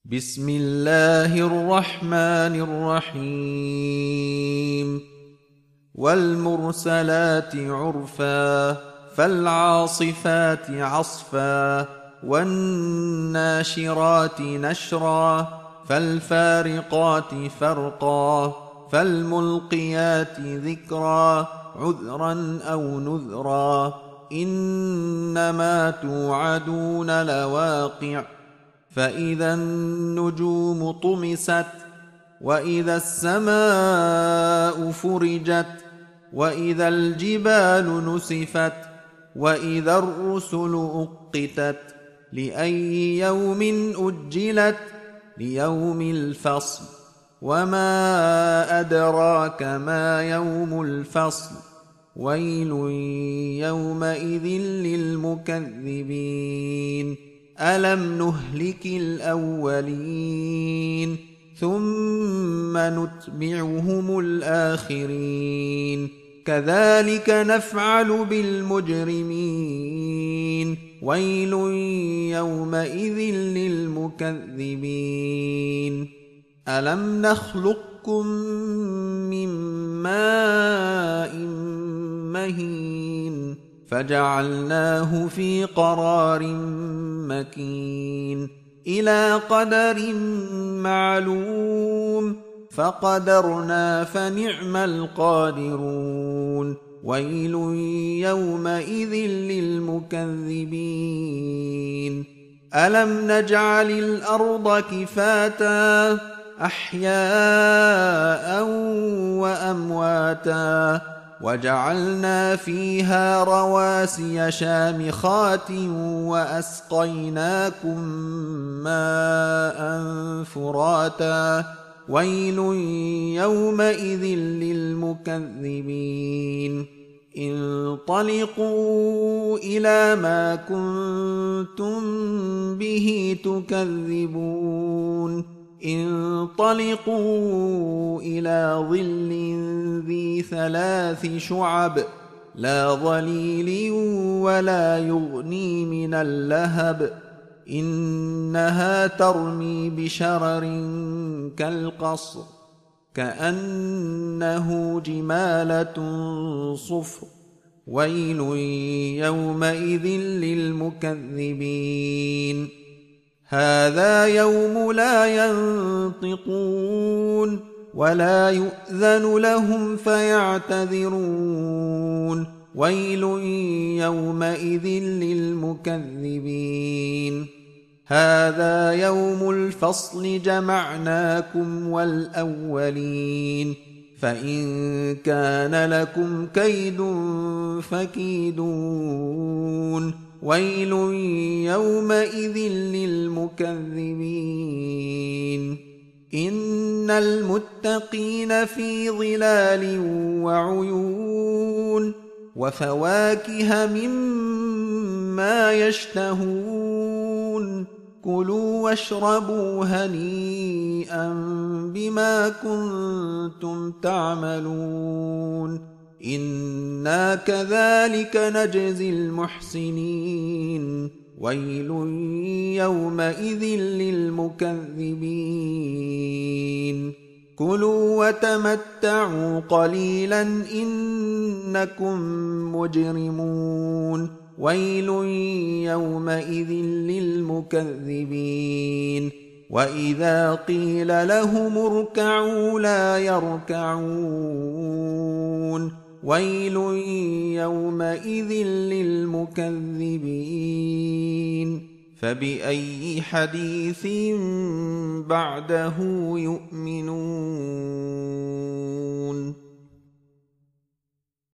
بسم الله الرحمن الرحيم والمرسلات عرفا فالعاصفات عصفا والناشرات نشرا فالفارقات فرقا فالملقيات ذكرا عذرا أو نذرا إنما توعدون لواقع فإذا النجوم طمست وإذا السماء فرجت وإذا الجبال نسفت وإذا الرسل أقتت لأي يوم أجلت ليوم الفصل وما أدراك ما يوم الفصل ويل يومئذ للمكذبين ألم نهلك الأولين ثم نتبعهم الآخرين كذلك نفعل بالمجرمين ويل يومئذ للمكذبين ألم نخلقكم من ماء مهين فجعلناه في قرار مكين إلى قدر معلوم فقدرنا فنعم القادرون ويل يومئذ للمكذبين ألم نجعل الأرض كفاتا أحياء وأمواتا وجعلنا فيها رواسي شامخات وأسقيناكم ماء فراتا ويل يومئذ للمكذبين انطلقوا إلى ما كنتم به تكذبون انطلقوا إلى ظل ذي 3 شعب لا ظليل ولا يغني من اللهب إنها ترمي بشرر كالقصر كأنه جمالة صفر ويل يومئذ للمكذبين هذا يوم لا ينطقون ولا يؤذن لهم فيعتذرون ويل يومئذ للمكذبين هذا يوم الفصل جمعناكم والأولين فإن كان لكم كيد فكيدون ويل يومئذ للمكذبين إن المتقين في ظلال وعيون وفواكه مما يشتهون كلوا واشربوا هنيئا بما كنتم تعملون إنا كذلك نجزي المحسنين ويل يومئذ للمكذبين كلوا وتمتعوا قليلا إنكم مجرمون ويل يومئذ للمكذبين وإذا قيل لهم اركعوا لا يركعون ويل يومئذ للمكذبين فبأي حديث بعده يؤمنون